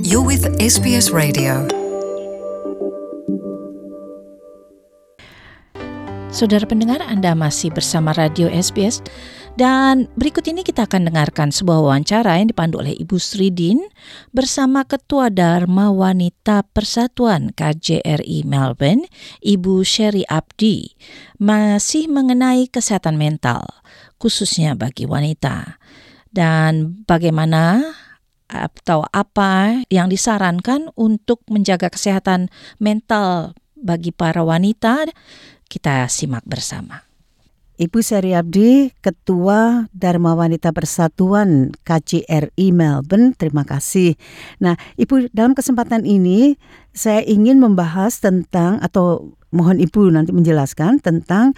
You're with SBS Radio. Saudara pendengar, Anda masih bersama Radio SBS dan berikut ini kita akan dengarkan sebuah wawancara yang dipandu oleh Ibu Sridin bersama Ketua Dharma Wanita Persatuan KJRI Melbourne, Ibu Sherry Abdi, masih mengenai kesehatan mental, khususnya bagi wanita, dan bagaimana atau apa yang disarankan untuk menjaga kesehatan mental bagi para wanita. Kita simak bersama. Ibu Sherry Abdi, Ketua Dharma Wanita Persatuan KJRI Melbourne, terima kasih. Nah, Ibu, dalam kesempatan ini saya ingin membahas tentang, atau mohon Ibu nanti menjelaskan tentang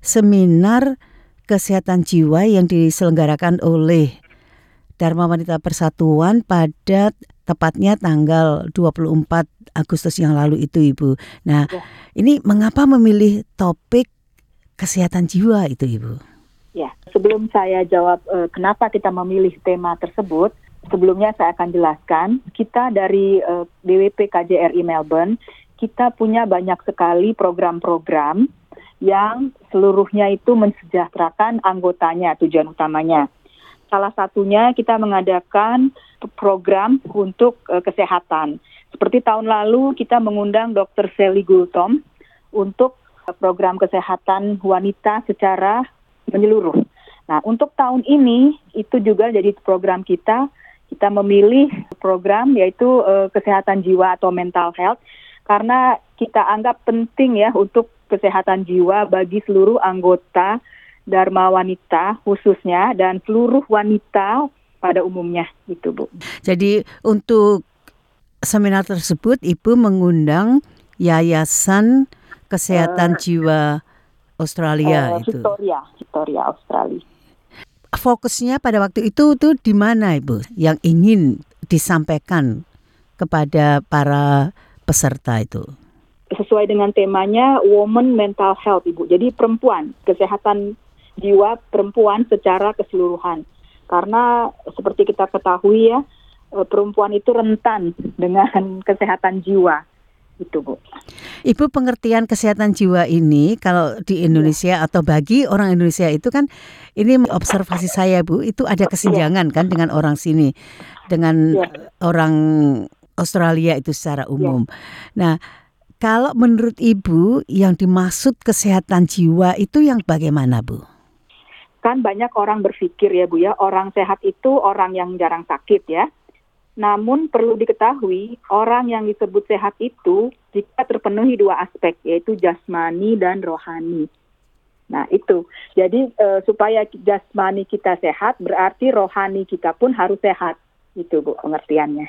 seminar kesehatan jiwa yang diselenggarakan oleh Dharma Wanita Persatuan pada tepatnya tanggal 24 Agustus yang lalu itu, Ibu. Nah, ini mengapa memilih topik kesehatan jiwa itu, Ibu? Ya, sebelum saya jawab kenapa kita memilih tema tersebut, sebelumnya saya akan jelaskan, kita dari DWP KJRI Melbourne, kita punya banyak sekali program-program yang seluruhnya itu mensejahterakan anggotanya, tujuan utamanya. Salah satunya kita mengadakan program untuk kesehatan. Seperti tahun lalu kita mengundang Dr. Sally Gultom untuk program kesehatan wanita secara menyeluruh. Nah, untuk tahun ini itu juga jadi program kita memilih program yaitu kesehatan jiwa atau mental health, karena kita anggap penting ya untuk kesehatan jiwa bagi seluruh anggota Dharma Wanita khususnya dan seluruh wanita pada umumnya gitu, Bu. Jadi untuk seminar tersebut Ibu mengundang Yayasan Kesehatan Jiwa Australia itu. Victoria Australia. Fokusnya pada waktu itu tuh di mana, Ibu, yang ingin disampaikan kepada para peserta itu? Sesuai dengan temanya Women Mental Health, Ibu. Jadi perempuan, kesehatan jiwa perempuan secara keseluruhan. Karena seperti kita ketahui ya, perempuan itu rentan dengan kesehatan jiwa. Itu, Bu. Ibu, pengertian kesehatan jiwa ini kalau di Indonesia atau bagi orang Indonesia itu kan, ini observasi saya, Bu, itu ada kesenjangan kan dengan orang sini, dengan orang Australia itu secara umum. Nah, kalau menurut Ibu yang dimaksud kesehatan jiwa itu yang bagaimana, Bu? Kan banyak orang berpikir ya, Bu ya, orang sehat itu orang yang jarang sakit ya. Namun perlu diketahui, orang yang disebut sehat itu jika terpenuhi dua aspek, yaitu jasmani dan rohani. Nah itu, jadi supaya jasmani kita sehat, berarti rohani kita pun harus sehat. Itu, Bu, pengertiannya.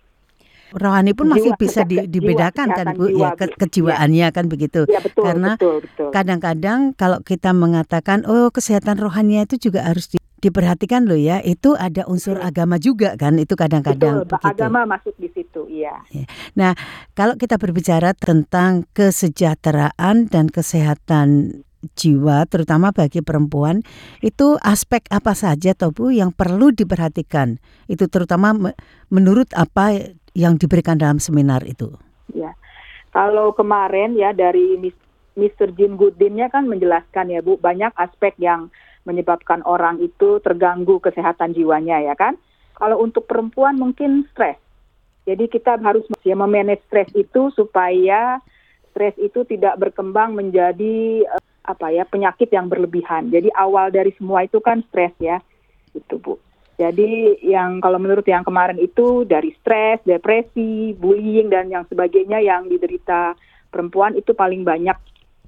Rohani pun masih bisa dibedakan kan, Bu, ya, kejiwaannya kan begitu. Ya, betul, karena betul. Kadang-kadang kalau kita mengatakan kesehatan rohaninya itu juga harus diperhatikan loh ya, itu ada unsur agama juga kan, itu kadang-kadang betul, begitu. Agama masuk di situ, iya. Nah, kalau kita berbicara tentang kesejahteraan dan kesehatan jiwa, terutama bagi perempuan, itu aspek apa saja toh, Bu, yang perlu diperhatikan? Itu terutama menurut apa yang diberikan dalam seminar itu? Ya, kalau kemarin ya dari Mr. Jim Goodin-nya kan menjelaskan ya, Bu, banyak aspek yang menyebabkan orang itu terganggu kesehatan jiwanya ya kan. Kalau untuk perempuan mungkin stres. Jadi kita harus memanage stres itu supaya stres itu tidak berkembang menjadi penyakit yang berlebihan. Jadi awal dari semua itu kan stres ya. Itu, Bu. Jadi yang kalau menurut yang kemarin itu dari stres, depresi, bullying dan yang sebagainya yang diderita perempuan itu paling banyak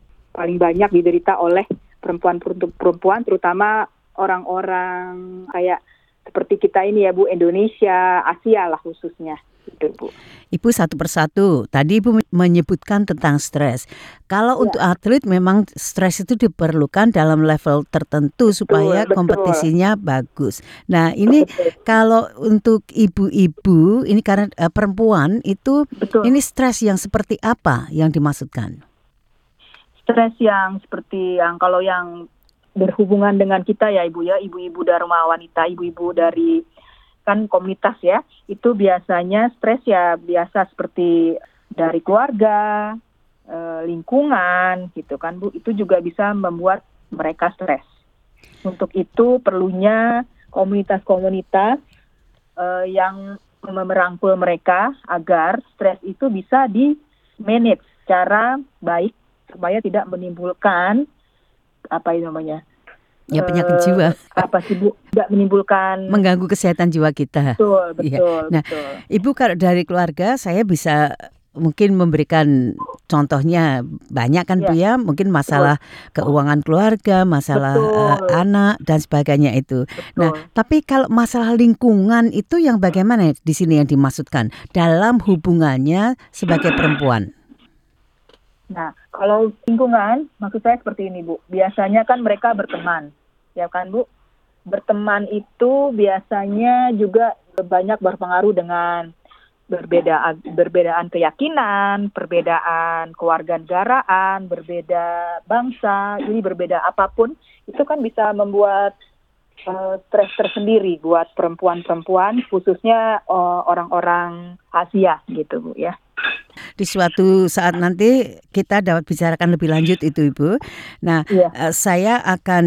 diderita oleh perempuan terutama orang-orang kayak seperti kita ini ya, Bu, Indonesia, Asia lah khususnya. Itu, Bu. Ibu, satu persatu. Tadi Ibu menyebutkan tentang stres. Kalau untuk atlet memang stres itu diperlukan dalam level tertentu supaya kompetisinya bagus. Nah, ini kalau untuk ibu-ibu, ini karena perempuan itu, ini stres yang seperti apa yang dimaksudkan? Stres yang seperti yang kalau yang berhubungan dengan kita ya, Ibu ya, ibu-ibu Dharma Wanita, ibu-ibu dari kan komunitas ya, itu biasanya stres ya biasa seperti dari keluarga, lingkungan gitu kan Bu, itu juga bisa membuat mereka stres. Untuk itu perlunya komunitas-komunitas yang merangkul mereka agar stres itu bisa di-manage secara baik supaya tidak menimbulkan penyakit jiwa. Tidak menimbulkan mengganggu kesehatan jiwa kita. Betul. Nah, betul. Ibu kalau dari keluarga saya bisa mungkin memberikan contohnya banyak kan Bu ya, mungkin masalah keuangan keluarga, masalah anak dan sebagainya itu. Betul. Nah, tapi kalau masalah lingkungan itu yang bagaimana di sini yang dimaksudkan dalam hubungannya sebagai perempuan? Nah, kalau lingkungan, maksud saya seperti ini, Bu. Biasanya kan mereka berteman, ya kan, Bu? Berteman itu biasanya juga banyak berpengaruh dengan perbedaan keyakinan, perbedaan kewarganegaraan, berbeda bangsa, ini berbeda apapun, itu kan bisa membuat stres tersendiri buat perempuan-perempuan, khususnya orang-orang Asia gitu Bu ya. Di suatu saat nanti kita dapat bicarakan lebih lanjut itu Ibu. Nah, saya akan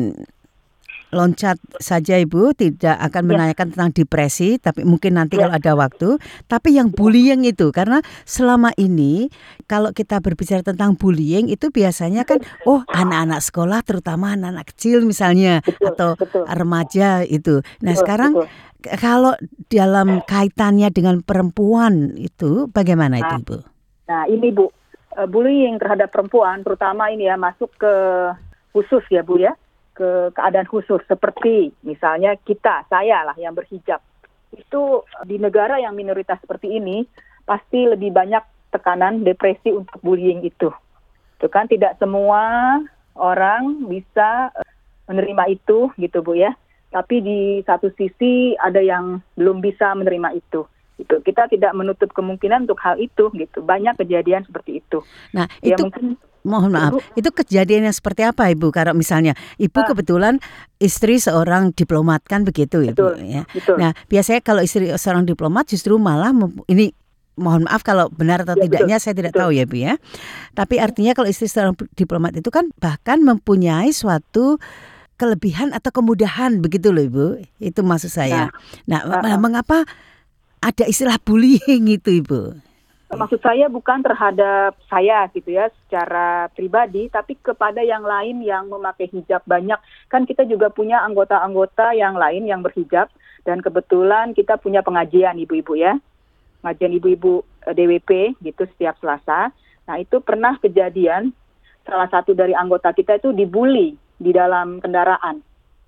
loncat saja Ibu, tidak akan menanyakan tentang depresi, tapi mungkin nanti kalau ada waktu. Tapi yang bullying itu, karena selama ini kalau kita berbicara tentang bullying itu biasanya kan, anak-anak sekolah terutama anak-anak kecil misalnya, atau remaja itu. Nah sekarang kalau dalam kaitannya dengan perempuan itu bagaimana itu Ibu? Nah ini Bu, bullying terhadap perempuan terutama ini ya masuk ke khusus ya Bu ya, ke keadaan khusus seperti misalnya saya lah yang berhijab. Itu di negara yang minoritas seperti ini pasti lebih banyak tekanan depresi untuk bullying itu. Itu kan tidak semua orang bisa menerima itu gitu Bu ya. Tapi di satu sisi ada yang belum bisa menerima itu. Itu kita tidak menutup kemungkinan untuk hal itu gitu. Banyak kejadian seperti itu. Nah, itu mohon maaf, itu kejadiannya seperti apa Ibu? Kalau misalnya Ibu kebetulan istri seorang diplomat kan begitu Ibu ya. Betul. Nah, biasanya kalau istri seorang diplomat justru malah ini mohon maaf kalau benar atau tidaknya saya tidak tahu ya Bu ya. Tapi artinya kalau istri seorang diplomat itu kan bahkan mempunyai suatu kelebihan atau kemudahan begitu loh Ibu. Itu maksud saya. Nah, mengapa ada istilah bullying itu Ibu? Maksud saya bukan terhadap saya gitu ya secara pribadi, tapi kepada yang lain yang memakai hijab banyak. Kan kita juga punya anggota-anggota yang lain yang berhijab dan kebetulan kita punya pengajian ibu-ibu ya. Pengajian ibu-ibu DWP gitu setiap Selasa. Nah itu pernah kejadian salah satu dari anggota kita itu dibully di dalam kendaraan.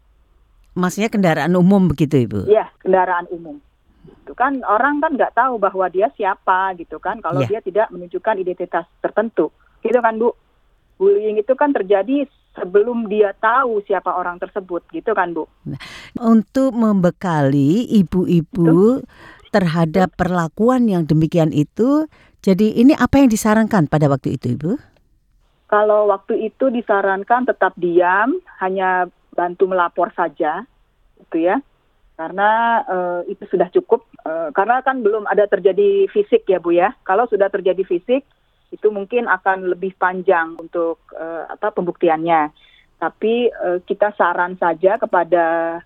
Maksudnya kendaraan umum begitu Ibu? Iya, kendaraan umum. Itu kan orang kan nggak tahu bahwa dia siapa gitu kan kalau dia tidak menunjukkan identitas tertentu gitu kan Bu. Bullying itu kan terjadi sebelum dia tahu siapa orang tersebut gitu kan Bu. Nah, untuk membekali ibu-ibu terhadap perlakuan yang demikian itu, jadi ini apa yang disarankan pada waktu itu Ibu? Kalau waktu itu disarankan tetap diam, hanya bantu melapor saja gitu ya. Karena itu sudah cukup, karena kan belum ada terjadi fisik ya Bu ya. Kalau sudah terjadi fisik, itu mungkin akan lebih panjang untuk pembuktiannya. Tapi kita saran saja kepada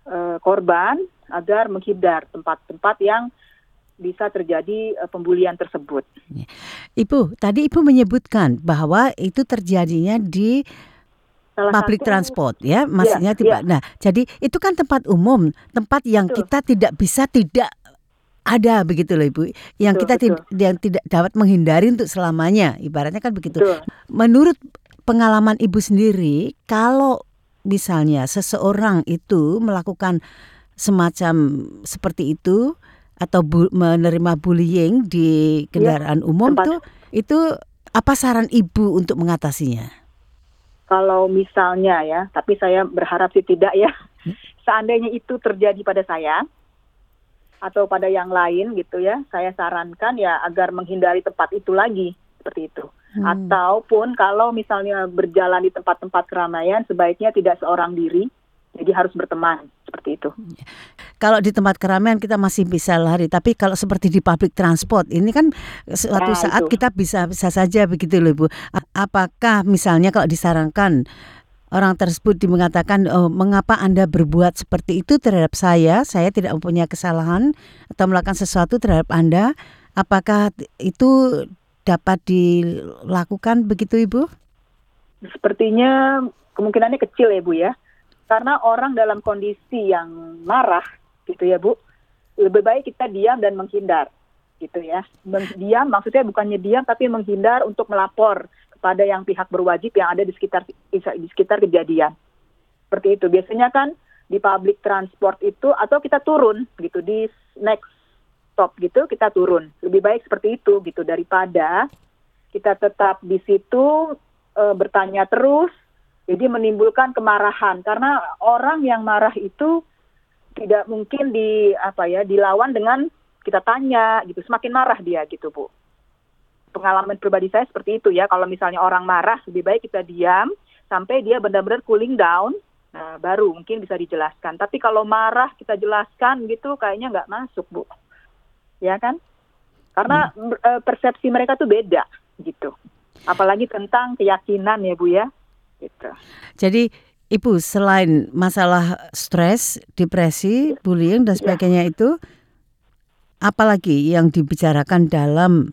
korban agar menghindar tempat-tempat yang bisa terjadi pembulian tersebut. Ibu, tadi Ibu menyebutkan bahwa itu terjadinya di public transport ya, maksudnya Nah, jadi itu kan tempat umum, tempat yang kita tidak bisa tidak ada begitu loh Ibu, yang kita yang tidak dapat menghindari untuk selamanya, ibaratnya kan begitu. Menurut pengalaman Ibu sendiri, kalau misalnya seseorang itu melakukan semacam seperti itu atau menerima bullying di kendaraan umum itu apa saran Ibu untuk mengatasinya? Kalau misalnya ya, tapi saya berharap sih tidak ya. Seandainya itu terjadi pada saya atau pada yang lain gitu ya, saya sarankan ya agar menghindari tempat itu lagi seperti itu. Ataupun kalau misalnya berjalan di tempat-tempat keramaian, sebaiknya tidak seorang diri Jadi harus berteman seperti itu. Kalau di tempat keramaian kita masih bisa lari, tapi kalau seperti di public transport ini kan suatu saat itu. kita bisa saja begitu loh Ibu. Apakah misalnya kalau disarankan orang tersebut mengatakan, oh, mengapa Anda berbuat seperti itu terhadap saya tidak mempunyai kesalahan atau melakukan sesuatu terhadap Anda, apakah itu dapat dilakukan begitu Ibu? Sepertinya kemungkinannya kecil ya Bu ya. Karena orang dalam kondisi yang marah gitu ya Bu, lebih baik kita diam dan menghindar gitu ya. Diam maksudnya bukannya diam tapi menghindar untuk melapor kepada yang pihak berwajib yang ada di sekitar kejadian. Seperti itu. Biasanya kan di public transport itu atau kita turun gitu di next stop gitu kita turun. Lebih baik seperti itu gitu daripada kita tetap di situ bertanya terus. Jadi menimbulkan kemarahan karena orang yang marah itu tidak mungkin dilawan dengan kita tanya gitu, semakin marah dia gitu Bu. Pengalaman pribadi saya seperti itu ya, kalau misalnya orang marah lebih baik kita diam sampai dia benar-benar cooling down, nah baru mungkin bisa dijelaskan. Tapi kalau marah kita jelaskan gitu kayaknya nggak masuk Bu, ya kan? Karena persepsi mereka tuh beda gitu, apalagi tentang keyakinan ya Bu ya. Gitu. Jadi Ibu selain masalah stres, depresi, bullying dan sebagainya itu, apalagi yang dibicarakan dalam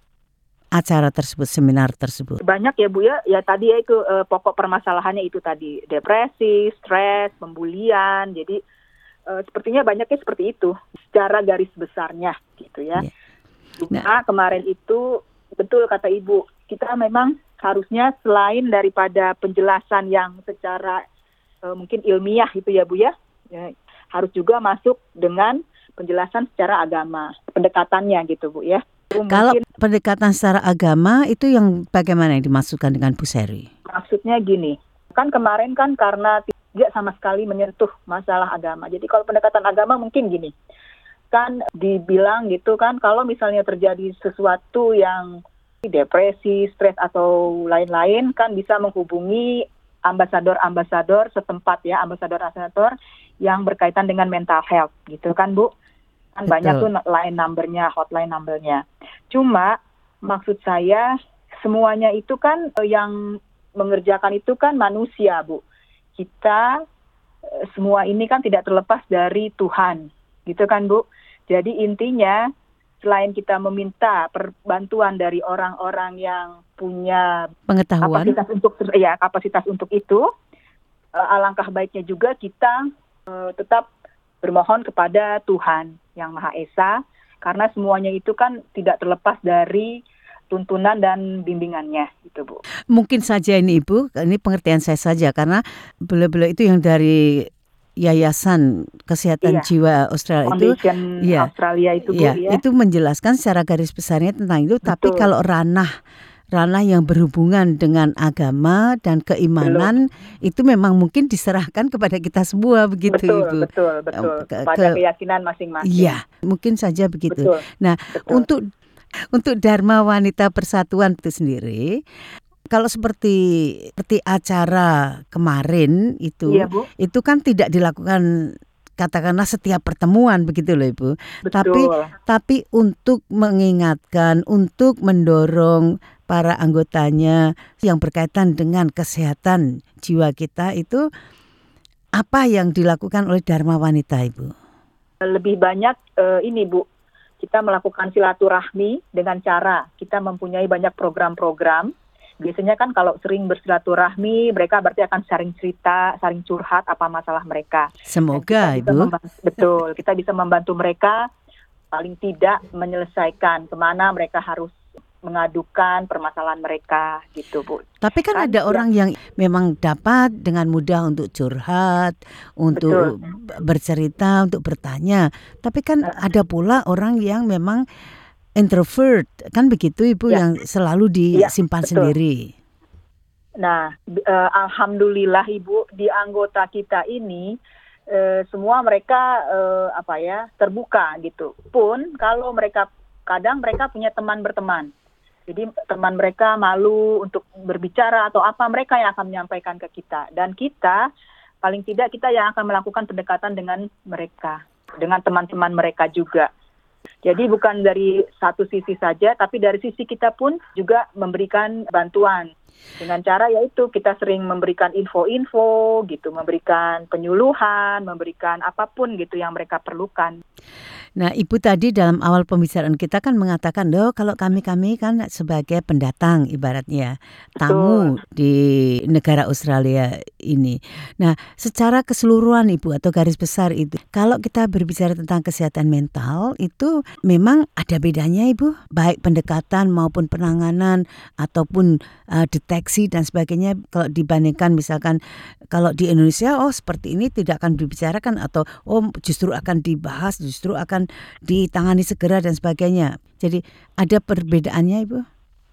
acara tersebut, seminar tersebut? Banyak ya Bu ya tadi ya itu pokok permasalahannya itu tadi depresi, stres, pembulian. Jadi sepertinya banyaknya seperti itu secara garis besarnya gitu ya. Nah kemarin itu betul kata Ibu, kita memang harusnya selain daripada penjelasan yang secara mungkin ilmiah itu ya Bu ya, harus juga masuk dengan penjelasan secara agama, pendekatannya gitu Bu ya. Kalau pendekatan secara agama itu yang bagaimana yang dimaksudkan dengan Bu Seri? Maksudnya gini, kan kemarin kan karena tidak sama sekali menyentuh masalah agama. Jadi kalau pendekatan agama mungkin gini, kan dibilang gitu kan kalau misalnya terjadi sesuatu yang depresi, stres atau lain-lain kan bisa menghubungi ambasador-ambasador setempat ya, ambasador-ambasador yang berkaitan dengan mental health gitu kan Bu. Kan banyak tuh line numbernya, hotline numbernya. Cuma maksud saya semuanya itu kan yang mengerjakan itu kan manusia Bu. Kita semua ini kan tidak terlepas dari Tuhan gitu kan Bu. Jadi intinya selain kita meminta bantuan dari orang-orang yang punya pengetahuan, kapasitas untuk itu, alangkah baiknya juga kita tetap bermohon kepada Tuhan yang Maha Esa, karena semuanya itu kan tidak terlepas dari tuntunan dan bimbingannya, itu Bu. Mungkin saja ini Ibu, ini pengertian saya saja karena beliau-beliau itu yang dari Yayasan Kesehatan Jiwa Australia Australia itu Bu, itu menjelaskan secara garis besarnya tentang itu. Betul. Tapi kalau ranah yang berhubungan dengan agama dan keimanan itu memang mungkin diserahkan kepada kita semua begitu Ibu. Betul. Pada keyakinan masing-masing. Iya, mungkin saja begitu. Betul. Nah, betul. Untuk Dharma Wanita Persatuan itu sendiri, kalau seperti acara kemarin itu, iya, Bu. Itu kan tidak dilakukan katakanlah setiap pertemuan begitu loh Ibu. Betul. Tapi untuk mengingatkan, untuk mendorong para anggotanya yang berkaitan dengan kesehatan jiwa kita itu, apa yang dilakukan oleh Dharma Wanita Ibu? Lebih banyak ini Bu, kita melakukan silaturahmi dengan cara kita mempunyai banyak program-program. Biasanya kan kalau sering bersilaturahmi, mereka berarti akan sharing cerita, saling curhat apa masalah mereka. Semoga Ibu. Betul, kita bisa membantu mereka paling tidak menyelesaikan kemana mereka harus mengadukan permasalahan mereka gitu Bu. Tapi kan ada orang yang memang dapat dengan mudah untuk curhat, untuk bercerita, untuk bertanya. Tapi kan ada pula orang yang memang introvert, kan begitu Ibu, yang selalu disimpan sendiri. Nah, alhamdulillah Ibu, di anggota kita ini semua mereka terbuka gitu. Pun kalau mereka kadang mereka punya teman berteman. Jadi teman mereka malu untuk berbicara atau apa, mereka yang akan menyampaikan ke kita. Dan kita paling tidak kita yang akan melakukan pendekatan dengan mereka, dengan teman-teman mereka juga. Jadi bukan dari satu sisi saja, tapi dari sisi kita pun juga memberikan bantuan. Dengan cara yaitu kita sering memberikan info-info gitu, memberikan penyuluhan, memberikan apapun gitu yang mereka perlukan. Nah, Ibu tadi dalam awal pembicaraan kita kan mengatakan, loh kalau kami kan sebagai pendatang ibaratnya, tamu di negara Australia ini. Nah, secara keseluruhan Ibu atau garis besar itu, kalau kita berbicara tentang kesehatan mental itu memang ada bedanya Ibu, baik pendekatan maupun penanganan ataupun deteksi dan sebagainya kalau dibandingkan misalkan kalau di Indonesia seperti ini tidak akan dibicarakan atau justru akan dibahas, justru akan ditangani segera dan sebagainya. Jadi ada perbedaannya Ibu?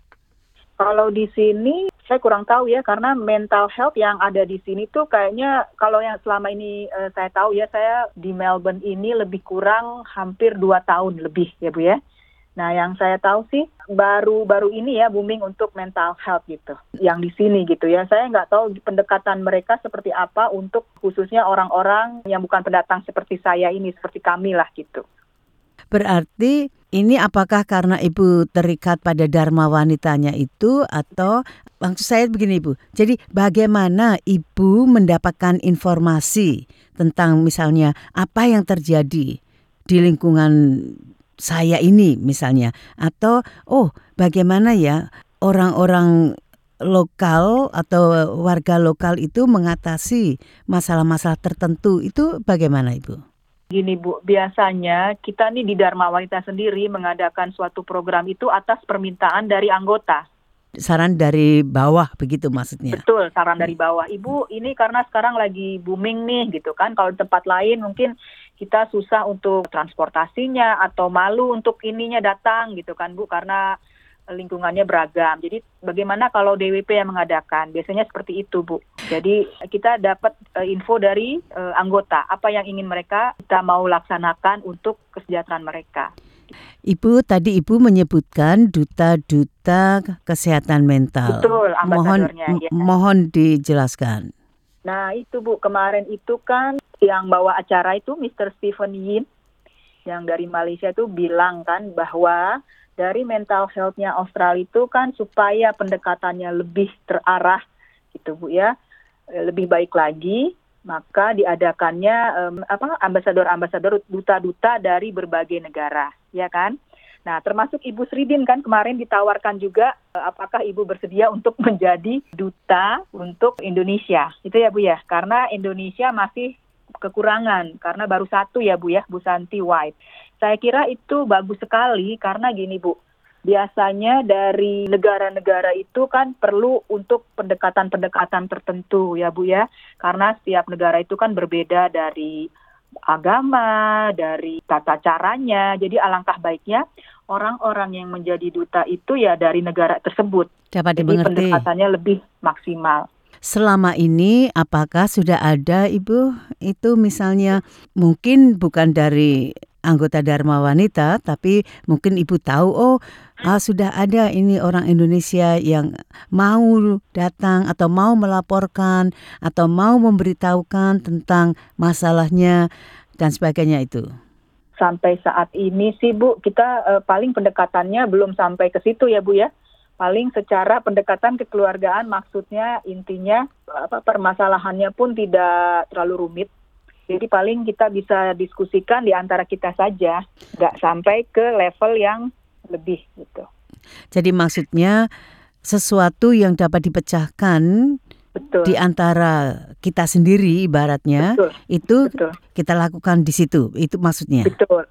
Kalau di sini saya kurang tahu ya, karena mental health yang ada di sini tuh kayaknya kalau yang selama ini saya tahu ya, saya di Melbourne ini lebih kurang hampir 2 tahun lebih ya Bu ya. Nah, yang saya tahu sih baru ini ya booming untuk mental health gitu. Yang di sini gitu ya. Saya nggak tahu pendekatan mereka seperti apa untuk khususnya orang-orang yang bukan pendatang seperti saya ini, seperti kami lah gitu. Berarti ini apakah karena Ibu terikat pada Dharma Wanitanya itu atau maksud saya begini Ibu. Jadi bagaimana Ibu mendapatkan informasi tentang misalnya apa yang terjadi di lingkungan saya ini misalnya, atau bagaimana ya orang-orang lokal atau warga lokal itu mengatasi masalah-masalah tertentu itu bagaimana Ibu? Gini Bu, biasanya kita nih di Dharma Wanita sendiri mengadakan suatu program itu atas permintaan dari anggota. Saran dari bawah begitu maksudnya? Betul, saran dari bawah. Ibu, ini karena sekarang lagi booming nih gitu kan. Kalau di tempat lain mungkin kita susah untuk transportasinya atau malu untuk ininya datang gitu kan Bu, karena lingkungannya beragam. Jadi bagaimana kalau DWP yang mengadakan? Biasanya seperti itu Bu. Jadi kita dapat info dari anggota, apa yang ingin mereka kita mau laksanakan untuk kesejahteraan mereka. Ibu, tadi Ibu menyebutkan duta-duta kesehatan mental. Betul, ambasadornya. Mohon dijelaskan. Nah itu Bu, kemarin itu kan yang bawa acara itu Mr. Stephen Yin yang dari Malaysia itu bilang kan bahwa dari mental health-nya Australia itu kan supaya pendekatannya lebih terarah gitu Bu ya, lebih baik lagi, maka diadakannya ambasador-ambasador, duta-duta dari berbagai negara, ya kan? Nah, termasuk Ibu Sridin kan kemarin ditawarkan juga apakah Ibu bersedia untuk menjadi duta untuk Indonesia. Itu ya Bu ya, karena Indonesia masih kekurangan, karena baru satu ya Bu ya, Bu Santi White. Saya kira itu bagus sekali karena gini Bu, biasanya dari negara-negara itu kan perlu untuk pendekatan-pendekatan tertentu ya Bu ya, karena setiap negara itu kan berbeda dari agama, dari tata caranya. Jadi alangkah baiknya orang-orang yang menjadi duta itu ya dari negara tersebut. Dapat Jadi dimengerti. pendekatannya lebih maksimal. Selama ini apakah sudah ada Ibu itu misalnya mungkin bukan dari anggota Dharma Wanita, tapi mungkin Ibu tahu sudah ada ini orang Indonesia yang mau datang atau mau melaporkan atau mau memberitahukan tentang masalahnya dan sebagainya itu. Sampai saat ini sih Bu, kita paling pendekatannya belum sampai ke situ ya Bu ya. Paling secara pendekatan kekeluargaan, maksudnya intinya permasalahannya pun tidak terlalu rumit. Jadi paling kita bisa diskusikan di antara kita saja, nggak sampai ke level yang lebih gitu. Jadi maksudnya sesuatu yang dapat dipecahkan Betul. di antara kita sendiri ibaratnya, Betul. kita lakukan di situ, itu maksudnya.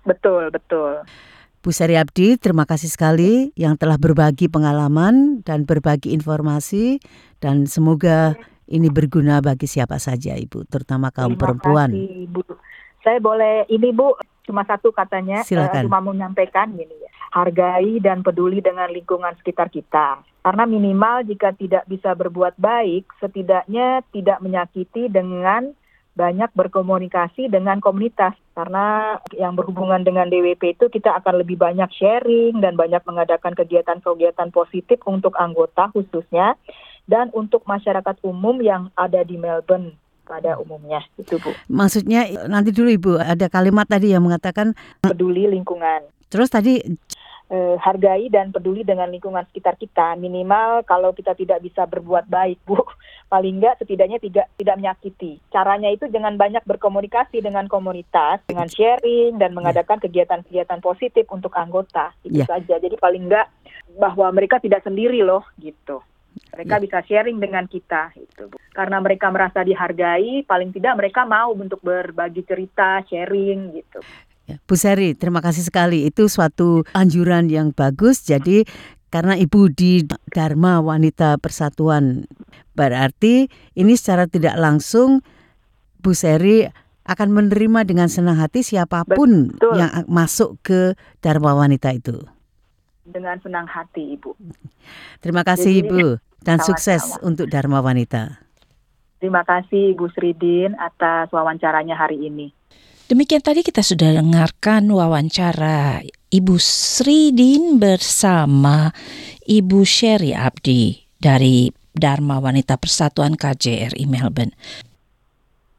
Betul. Bu Sari Abdi, terima kasih sekali yang telah berbagi pengalaman dan berbagi informasi dan semoga ini berguna bagi siapa saja Ibu, terutama kaum perempuan. Terima kasih Bu. Saya boleh ini Bu, cuma satu katanya, cuma menyampaikan gini ya. Hargai dan peduli dengan lingkungan sekitar kita. Karena minimal jika tidak bisa berbuat baik, setidaknya tidak menyakiti dengan banyak berkomunikasi dengan komunitas. Karena yang berhubungan dengan DWP itu kita akan lebih banyak sharing dan banyak mengadakan kegiatan-kegiatan positif untuk anggota khususnya dan untuk masyarakat umum yang ada di Melbourne. pada umumnya. Itu Bu. Maksudnya nanti dulu Ibu, ada kalimat tadi yang mengatakan Peduli lingkungan. terus tadi Hargai dan peduli dengan lingkungan sekitar kita. Minimal kalau kita tidak bisa berbuat baik, Bu, paling enggak setidaknya tidak menyakiti. Caranya itu dengan banyak berkomunikasi dengan komunitas, dengan sharing dan mengadakan kegiatan-kegiatan positif untuk anggota. Itu saja. Jadi paling enggak bahwa mereka tidak sendiri loh, gitu. Mereka bisa sharing dengan kita, gitu. Karena mereka merasa dihargai, paling tidak mereka mau untuk berbagi cerita, sharing, gitu. Bu Sari, terima kasih sekali. Itu suatu anjuran yang bagus. Jadi karena Ibu di Dharma Wanita Persatuan, berarti ini secara tidak langsung Bu Sari akan menerima dengan senang hati siapapun yang masuk ke Dharma Wanita itu. Dengan senang hati, Ibu. Terima kasih Ibu dan sukses untuk Dharma Wanita. Terima kasih Ibu Sridin atas wawancaranya hari ini. Demikian tadi kita sudah dengarkan wawancara Ibu Sridin bersama Ibu Sherry Abdi dari Dharma Wanita Persatuan KJRI Melbourne.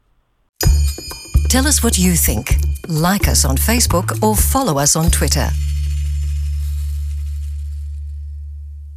Tell us what you think. Like us on Facebook or follow us on Twitter.